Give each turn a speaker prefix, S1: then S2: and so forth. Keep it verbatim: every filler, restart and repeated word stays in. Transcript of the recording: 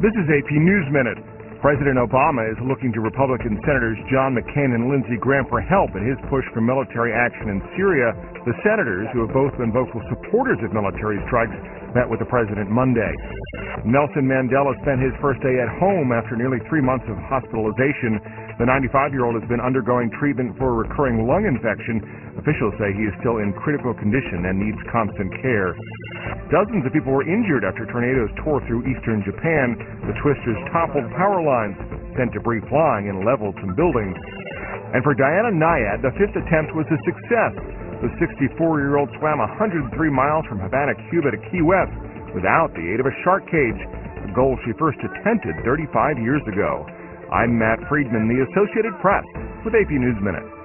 S1: This is A P News Minute. President Obama is looking to Republican Senators John McCain and Lindsey Graham for help in his push for military action in Syria. The senators, who have both been vocal supporters of military strikes, met with the president Monday. Nelson Mandela spent his first day at home after nearly three months of hospitalization. The ninety-five-year-old has been undergoing treatment for a recurring lung infection. Officials say he is still in critical condition and needs constant care. Dozens of people were injured after tornadoes tore through eastern Japan. The twisters toppled power lines, sent debris flying, and leveled some buildings. And for Diana Nyad, the fifth attempt was a success. The sixty-four-year-old swam one hundred three miles from Havana, Cuba to Key West without the aid of a shark cage, a goal she first attempted thirty-five years ago. I'm Matt Friedman, the Associated Press, with A P News Minute.